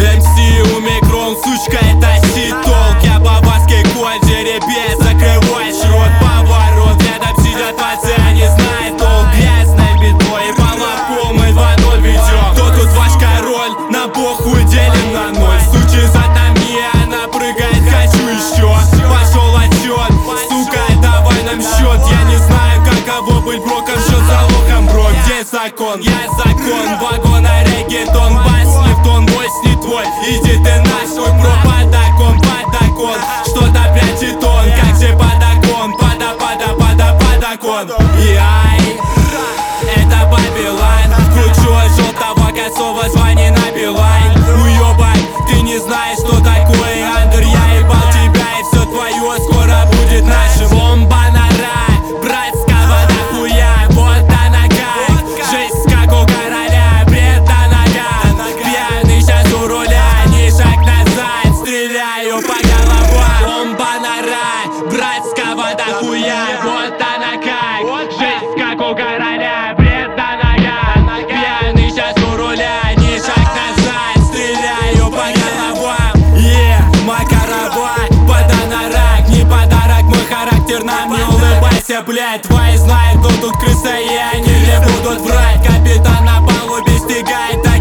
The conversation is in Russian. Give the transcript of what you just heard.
МС у микрон, сучка, это ситолк. Я бабаский кончере, без закрываешь рот. Поворот, рядом сидят пацы, они знают толк. Грязной битвой и полопом мы 2-0 ведем. Кто тут ваш король? На похуй делим на ноль. Сучи за нами, она прыгает, хочу еще. Пошел отчет, сука, давай нам счет. Я не знаю, каково быть броком, счет за лохом, бро. Где закон? Я закон, вагона регетон. Бас не в тон, войс не твой. Иди ты нахуй, бро, подакон, подакон. Что-то прячет он, как же подакон. Подакон. Яй, это Бабилайн. Кручу от желтого косого, звони на Билайн. Уёбать, ты не знаешь, что такое андер. Я ебал тебя, и все твое скоро будет нашим. Бомба на рай, братского нахуя. Вот она как, жизнь как у короля. Бред на ногах, пьяный сейчас у руля. Ни шаг назад, стреляю по головам. Бомба на рай, братского нахуя. Вот она как, жизнь как у короля. Бред на ногах, пьяный сейчас у руля. Ни шаг назад, стреляю по головам. Макарова, подарок, не подарок. Мой характер нам не улыбайся, блядь. Твои знают, кто тут крыса, и они не будут врать. Капитан на палубе стигает.